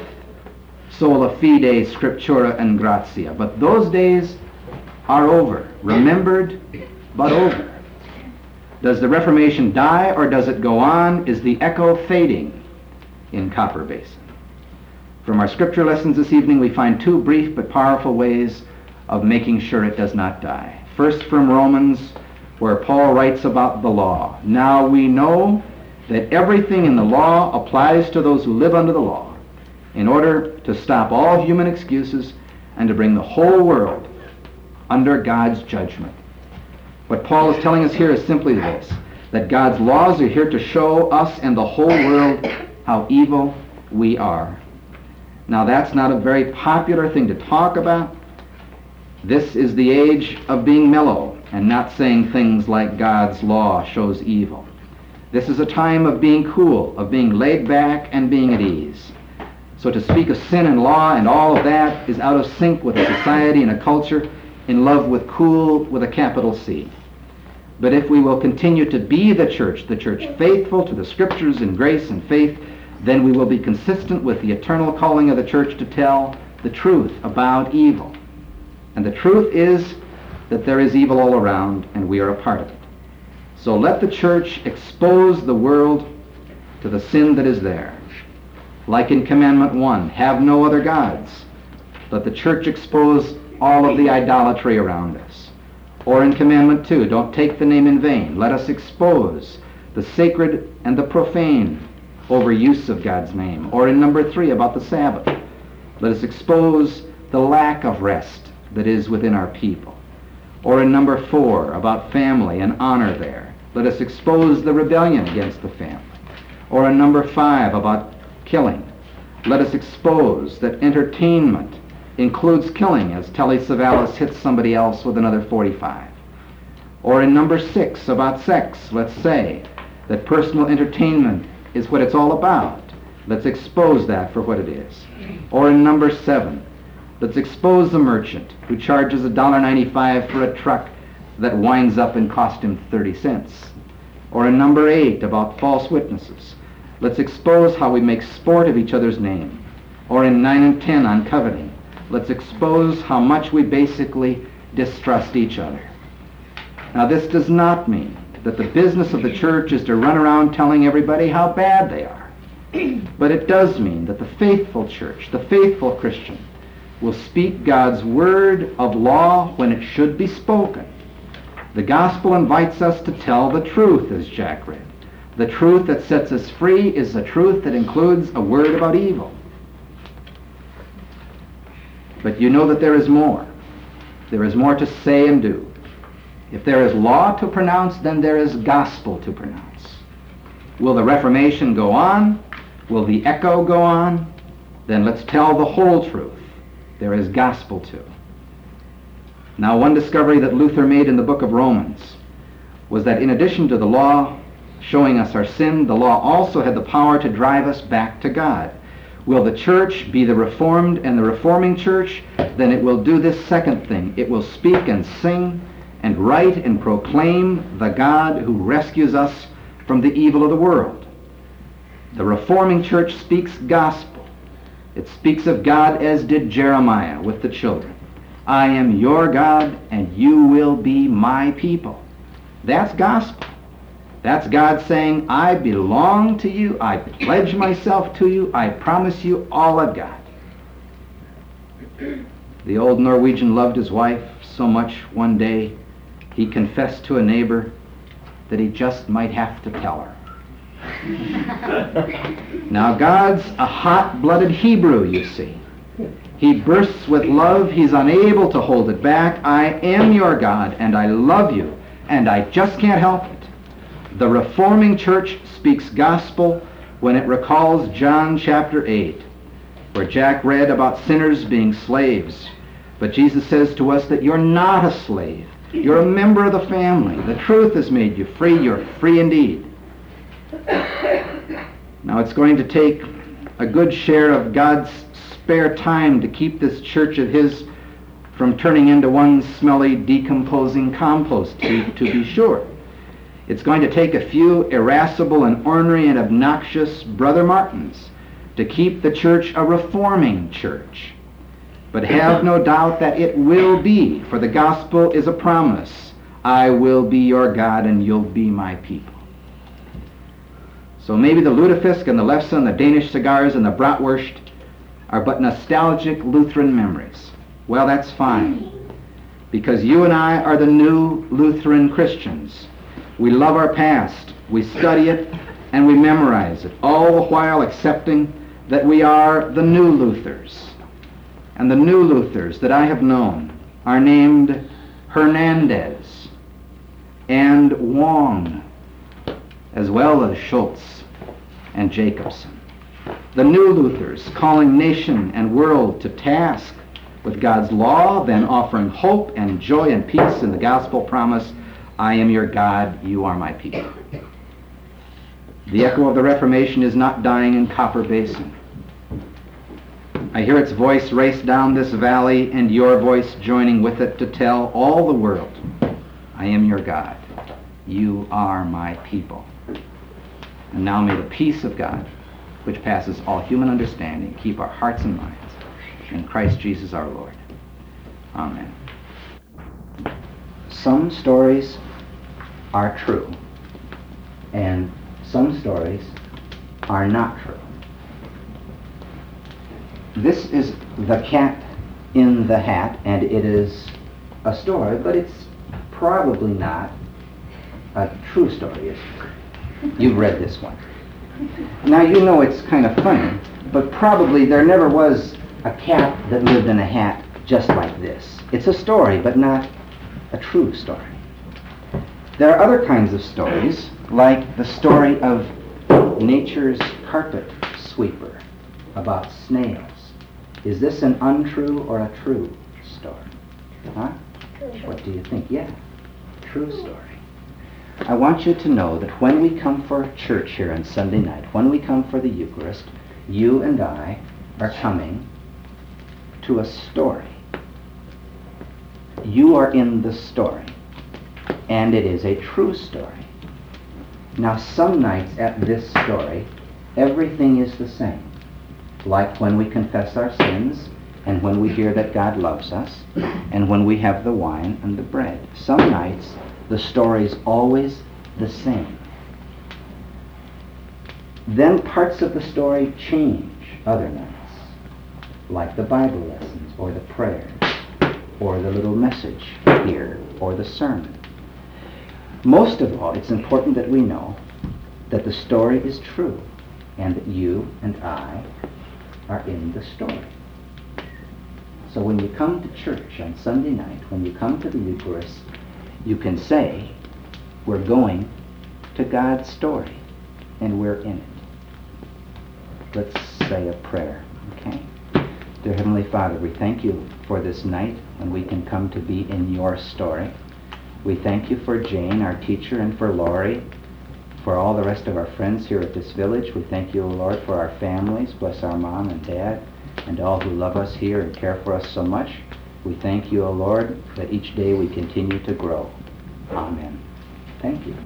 sola fide, scriptura, and gratia. But those days are over, remembered, but over. Does the Reformation die or does it go on? Is the echo fading in Copper Basin? From our scripture lessons this evening, we find two brief but powerful ways of making sure it does not die. First, from Romans, where Paul writes about the law. Now we know that everything in the law applies to those who live under the law, in order to stop all human excuses and to bring the whole world under God's judgment. What Paul is telling us here is simply this, that God's laws are here to show us and the whole world how evil we are. Now that's not a very popular thing to talk about. This is the age of being mellow and not saying things like God's law shows evil. This is a time of being cool, of being laid back and being at ease. So to speak of sin and law and all of that is out of sync with a society and a culture in love with cool with a capital C. But if we will continue to be the church faithful to the scriptures in grace and faith, then we will be consistent with the eternal calling of the church to tell the truth about evil. And the truth is that there is evil all around and we are a part of it. So let the church expose the world to the sin that is there. Like in Commandment 1, have no other gods. Let the church expose all of the idolatry around us. Or in Commandment 2, don't take the name in vain. Let us expose the sacred and the profane overuse of God's name. Or in number 3, about the Sabbath, let us expose the lack of rest that is within our people. Or in number 4, about family and honor there, let us expose the rebellion against the family. Or in number 5, about killing, let us expose that entertainment includes killing, as Telly Savalas hits somebody else with another 45. Or in number 6, about sex, let's say that personal entertainment is what it's all about. Let's expose that for what it is. Or in number 7, Let's expose the merchant who charges $1.95 for a truck that winds up and cost him 30 cents. Or in number 8 about false witnesses. Let's expose how we make sport of each other's name. Or in 9 and 10 on coveting. Let's expose how much we basically distrust each other. Now this does not mean that the business of the church is to run around telling everybody how bad they are. But it does mean that the faithful church, the faithful Christian, will speak God's word of law when it should be spoken. The gospel invites us to tell the truth, as Jack read. The truth that sets us free is the truth that includes a word about evil. But you know that there is more. There is more to say and do. If there is law to pronounce, then there is gospel to pronounce. Will the Reformation go on? Will the echo go on? Then let's tell the whole truth. There is gospel too. Now, one discovery that Luther made in the book of Romans was that in addition to the law showing us our sin, the law also had the power to drive us back to God. Will the church be the Reformed and the reforming church? Then it will do this second thing. It will speak and sing and write and proclaim the God who rescues us from the evil of the world. The reforming church speaks gospel. It speaks of God as did Jeremiah with the children. I am your God and you will be my people. That's gospel. That's God saying, I belong to you, I pledge myself to you, I promise you all I've got. The old Norwegian loved his wife so much one day he confessed to a neighbor that he just might have to tell her. Now God's a hot-blooded Hebrew, you see. He bursts with love, he's unable to hold it back. I am your God and I love you and I just can't help it. The reforming church speaks gospel when it recalls John chapter 8, where Jack read about sinners being slaves. But Jesus says to us that you're not a slave. You're a member of the family. The truth has made you free. You're free indeed. Now it's going to take a good share of God's spare time to keep this church of his from turning into one smelly, decomposing compost heap, to be sure. It's going to take a few irascible and ornery and obnoxious Brother Martins to keep the church a reforming church. But have no doubt that it will be, for the gospel is a promise. I will be your God and you'll be my people. So maybe the lutefisk and the lefse, the Danish cigars and the bratwurst are but nostalgic Lutheran memories. Well, that's fine, because you and I are the new Lutheran Christians. We love our past, we study it, and we memorize it, all the while accepting that we are the new Luthers. And the new Luthers that I have known are named Hernandez and Wong, as well as Schultz and Jacobson. The new Luthers calling nation and world to task with God's law, then offering hope and joy and peace in the gospel promise, I am your God, you are my people. The echo of the Reformation is not dying in Copper Basin. I hear its voice race down this valley and your voice joining with it to tell all the world, I am your God, you are my people. And now may the peace of God, which passes all human understanding, keep our hearts and minds in Christ Jesus our Lord. Amen. Some stories are true, and some stories are not true. This is The Cat in the Hat, and it is a story, but it's probably not a true story, is it? You've read this one. Now you know it's kind of funny, but probably there never was a cat that lived in a hat just like this. It's a story, but not a true story. There are other kinds of stories, like the story of nature's carpet sweeper about snails. Is this an untrue or a true story? Huh? What do you think? Yeah, true story. I want you to know that when we come for church here on Sunday night, when we come for the Eucharist, you and I are coming to a story. You are in the story, and it is a true story. Now, some nights at this story, everything is the same. Like when we confess our sins, and when we hear that God loves us, and when we have the wine and the bread. Some nights, the story is always the same. Then parts of the story change other nights, like the Bible lessons, or the prayers, or the little message here, or the sermon. Most of all, it's important that we know that the story is true, and that you and I are in the story. So when you come to church on Sunday night, when you come to the Eucharist, you can say, we're going to God's story, and we're in it. Let's say a prayer, okay? Dear Heavenly Father, we thank you for this night when we can come to be in your story. We thank you for Jane, our teacher, and for Laurie, for all the rest of our friends here at this village. We thank you, O Lord, for our families. Bless our mom and dad and all who love us here and care for us so much. We thank you, O Lord, that each day we continue to grow. Amen. Thank you.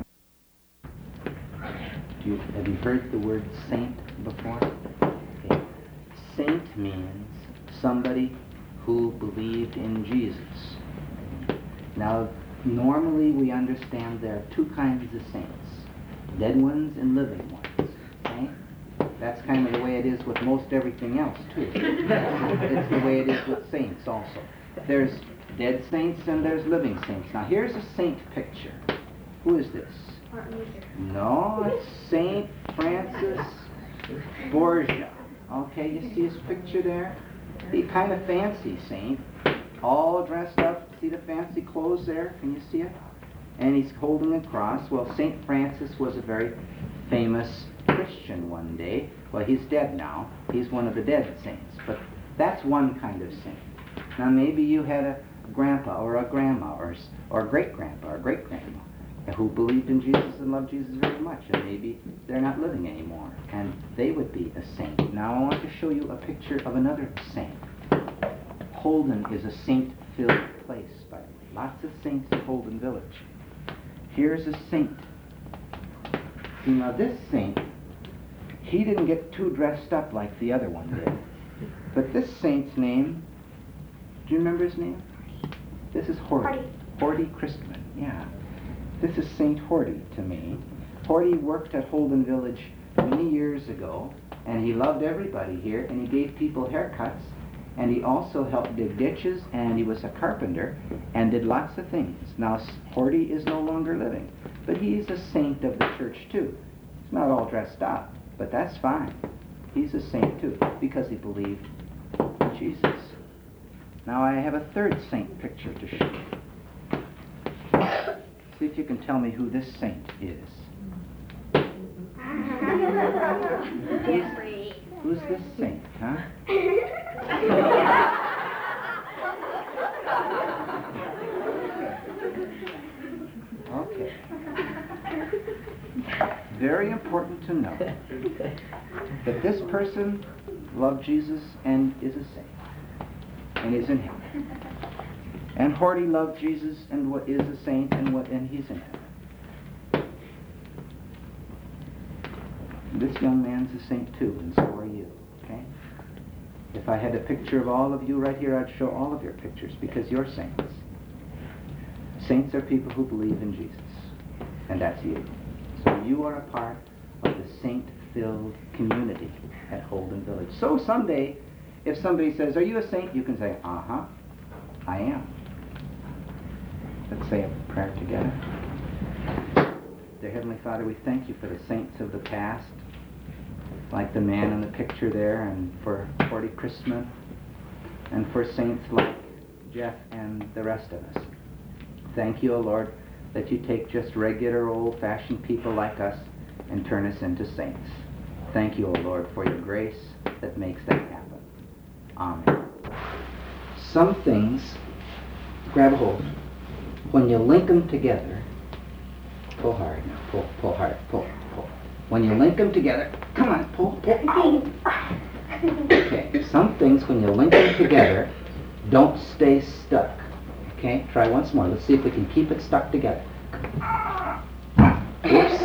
Have you heard the word saint before? Okay. Saint means somebody who believed in Jesus. Now, normally we understand there are two kinds of saints, dead ones and living ones. Okay? That's kind of the way it is with most everything else, too. It's the way it is with saints also. There's dead saints and there's living saints. Now, here's a saint picture. Who is this? Martin Luther. No, it's Saint Francis Borgia. Okay, you see his picture there? He kind of fancy saint, all dressed up. See the fancy clothes there? Can you see it? And he's holding a cross. Well, Saint Francis was a very famous Christian one day. Well, he's dead now. He's one of the dead saints. But that's one kind of saint. Now, maybe you had a grandpa or a grandma or great-grandpa or great-grandma who believed in Jesus and loved Jesus very much, and maybe they're not living anymore, and they would be a saint. Now I want to show you a picture of another saint. Holden is a saint-filled place, by the way. Lots of saints in Holden Village. Here's a saint. See, now this saint, he didn't get too dressed up like the other one did. But this saint's name, do you remember his name? This is Horty. Horty Christman, yeah. This is Saint Horty to me. Horty worked at Holden Village many years ago, and he loved everybody here, and he gave people haircuts, and he also helped dig ditches, and he was a carpenter, and did lots of things. Now, Horty is no longer living, but he's a saint of the church, too. He's not all dressed up, but that's fine. He's a saint, too, because he believed in Jesus. Now, I have a third saint picture to show you. See if you can tell me who this saint is. Who's this saint, huh? Okay. Very important to know that this person loved Jesus and is a saint and is in heaven. And Horty loved Jesus and is a saint and he's in heaven. This young man's a saint too, and so are you, okay? If I had a picture of all of you right here, I'd show all of your pictures because you're saints. Saints are people who believe in Jesus, and that's you. So you are a part of the saint-filled community at Holden Village. So someday, if somebody says, "Are you a saint?" you can say, "Uh-huh, I am." Let's say a prayer together. Dear Heavenly Father, we thank you for the saints of the past, like the man in the picture there, and for Horty Christman, and for saints like Jeff and the rest of us. Thank you, O Lord, that you take just regular old-fashioned people like us and turn us into saints. Thank you, O Lord, for your grace that makes that happen. Amen. Some things, grab a hold. When you link them together, pull hard now, pull hard, pull. When you link them together, come on, pull. Okay, some things when you link them together don't stay stuck. Okay, try once more. Let's see if we can keep it stuck together. Oops.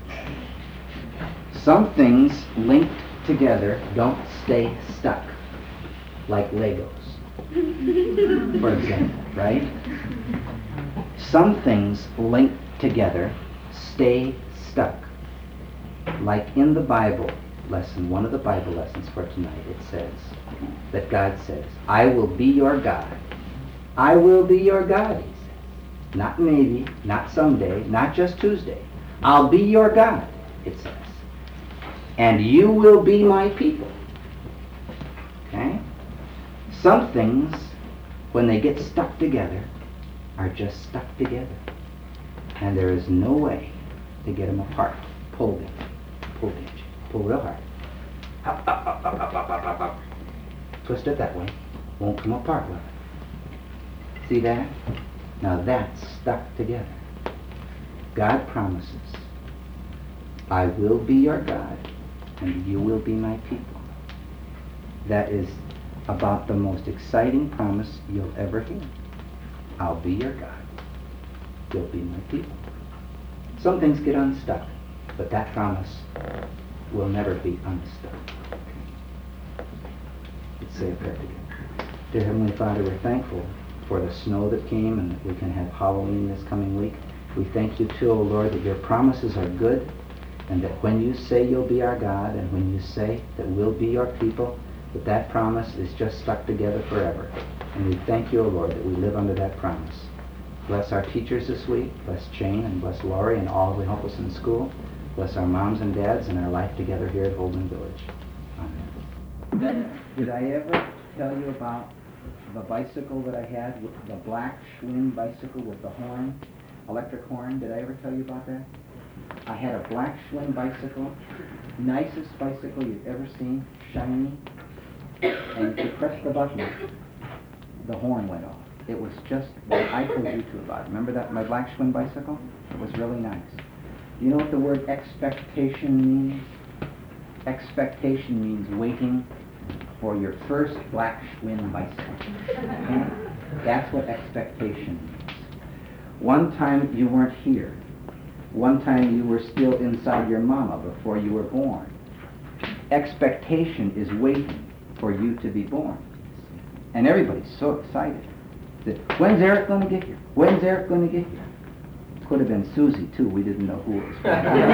Some things linked together don't stay stuck, like Legos, for example, right? Some things linked together stay stuck, like in the Bible lesson, one of the Bible lessons for tonight, it says that God says, I will be your God. I will be your God, he says. Not maybe, not someday, not just Tuesday. I'll be your God, it says. And you will be my people. Okay? Some things, when they get stuck together, are just stuck together. And there is no way to get them apart. Pull them. Pull them. Pull real hard. Up, up, up, up, up, up, up, up, up. Twist it that way. Won't come apart, will it? See that? Now that's stuck together. God promises, I will be your God, and you will be my people. That is about the most exciting promise you'll ever hear. I'll be your God. You'll be my people. Some things get unstuck, but that promise will never be unstuck. Let's say a prayer together. Dear Heavenly Father, we're thankful for the snow that came and that we can have Halloween this coming week. We thank you too, O Lord, that your promises are good, and that when you say you'll be our God, and when you say that we'll be your people, that promise is just stuck together forever. And we thank you, O Lord, that we live under that promise. Bless our teachers this week. Bless Jane and bless Laurie and all who help us in school. Bless our moms and dads and our life together here at Holden Village. Amen. Did I ever tell you about the bicycle that I had, with the black Schwinn bicycle with the horn, electric horn? Did I ever tell you about that? I had a black Schwinn bicycle, nicest bicycle you've ever seen, shiny, and you press the button, the horn went off. It was just what I told you two about. Remember that, my black Schwinn bicycle? It was really nice. Do you know what the word expectation means? Expectation means waiting for your first black Schwinn bicycle. Okay? That's what expectation means. One time you weren't here. One time you were still inside your mama before you were born. Expectation is waiting for you to be born. And everybody's so excited. When's Eric going to get here? When's Eric going to get here? Could have been Susie, too. We didn't know who it was.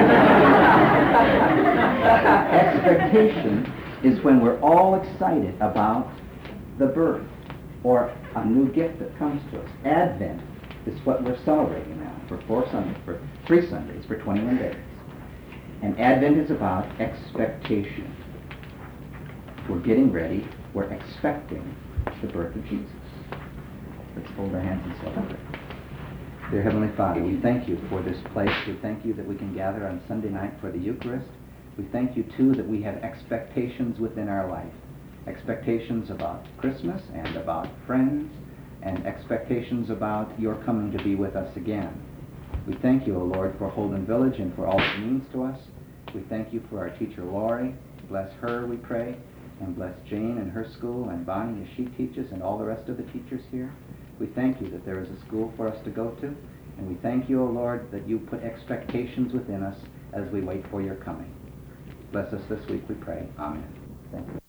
Expectation is when we're all excited about the birth or a new gift that comes to us. Advent is what we're celebrating now for 3 Sundays, for 21 days. And Advent is about expectation. We're getting ready. We're expecting the birth of Jesus. Let's hold our hands and celebrate. Dear Heavenly Father, we thank you for this place. We thank you that we can gather on Sunday night for the Eucharist. We thank you, too, that we have expectations within our life. Expectations about Christmas and about friends, and expectations about your coming to be with us again. We thank you, O Lord, for Holden Village and for all it means to us. We thank you for our teacher, Laurie. Bless her, we pray, and bless Jane and her school, and Bonnie as she teaches, and all the rest of the teachers here. We thank you that there is a school for us to go to, and we thank you, O Lord, that you put expectations within us as we wait for your coming. Bless us this week, we pray. Amen. Thank you.